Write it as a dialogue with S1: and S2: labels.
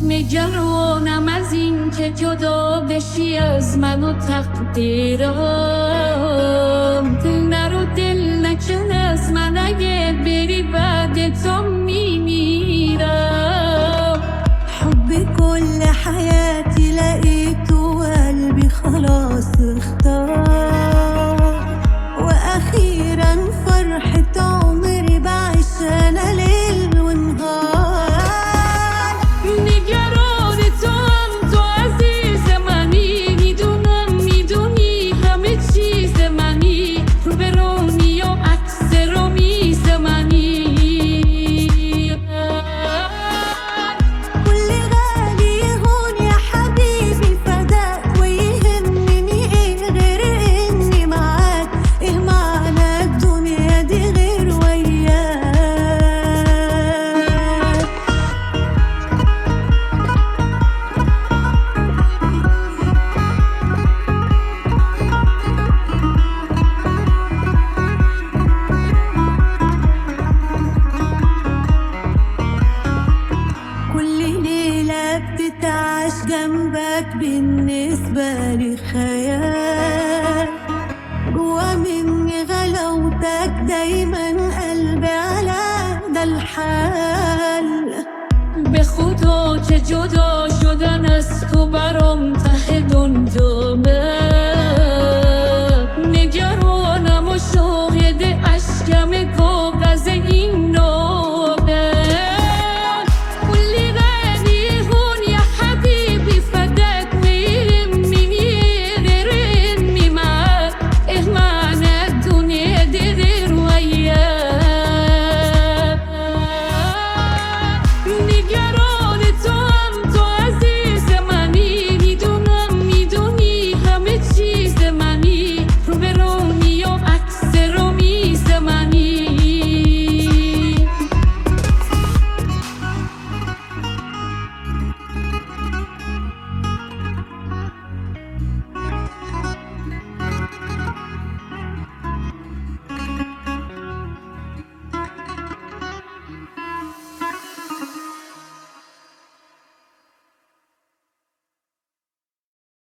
S1: نگرانم از این که جدا بشی از من و تقدیرم. دل نرو دل نکن از من، اگه بری بعد تو میمیرم.
S2: حب كل حياتي لقيته وقلبي خلاص اختار، واخيرا فرحة عمري بعيش انا ليل ونهار.
S1: نگران تو هم تو عزیز منی، میدونی همه چیز منی، رو به رونی و عکس رو میز منی.
S2: كل غالي هون يا حبيبي فداك، ويهمني ايه غير اني معاك؟ ايه معنى الدنيا دي غير وياك؟ كل ليلة بتتعاش جنبك بالنسبة لي خيال، جوا مني غلاوتك دايما قلبي على ده الحال.
S1: به خدا که جدا شدن از تو برام ته دنیا